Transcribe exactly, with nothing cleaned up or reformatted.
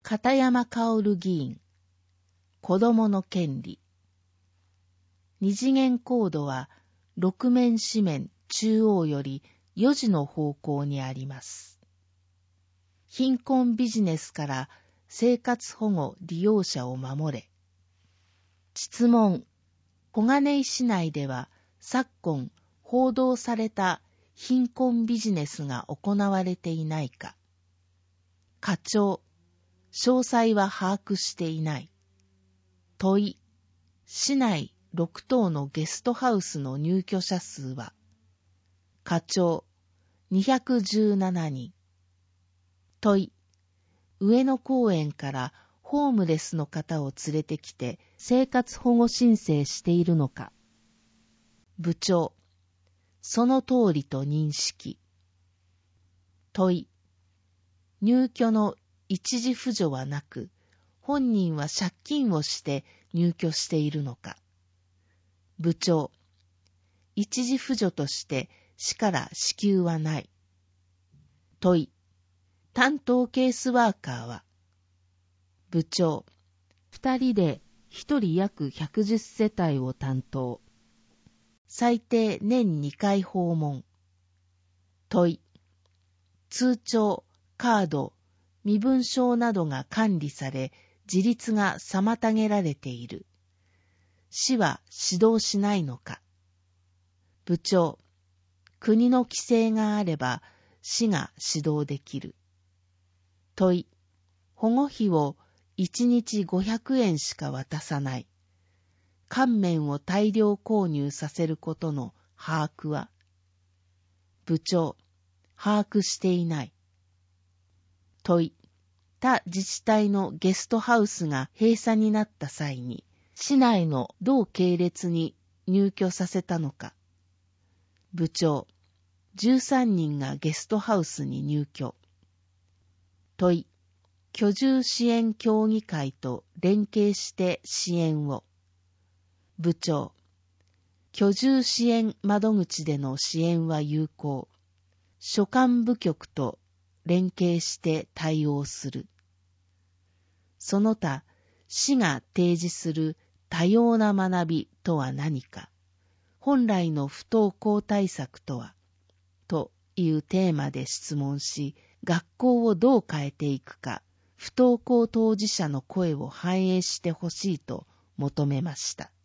片山薫議員、子供の権利。二次元コードは六面四面中央よりよじの方向にあります。貧困ビジネスから生活保護利用者を守れ。質問。小金井市内では昨今報道された貧困ビジネスが行われていないか。課長。詳細は把握していない。問い。市内ろく棟のゲストハウスの入居者数は。課長。にひゃくじゅうななにん。問い。上野公園からホームレスの方を連れてきて生活保護申請しているのか。部長。その通りと認識。問い。入居の一時扶助はなく、本人は借金をして入居しているのか。部長。一時扶助として市から支給はない。問い。担当ケースワーカーは。部長。二人で一人約ひゃくじゅっせたいを担当。最低年にかい訪問。問い。通帳、カード、身分証などが管理され、自立が妨げられている。市は指導しないのか。部長。国の規制があれば、市が指導できる。問い。保護費をいちにちごひゃくえんしか渡さない。乾麺を大量購入させることの把握は。部長。把握していない。問い。他自治体のゲストハウスが閉鎖になった際に、市内の同系列に入居させたのか。部長。じゅうさんにんがゲストハウスに入居。問い。居住支援協議会と連携して支援を。部長。居住支援窓口での支援は有効。所管部局と連携して対応する。その他、市が提示する多様な学びとは何か、本来の不登校対策とは、というテーマで質問し、学校をどう変えていくか、不登校当事者の声を反映してほしいと求めました。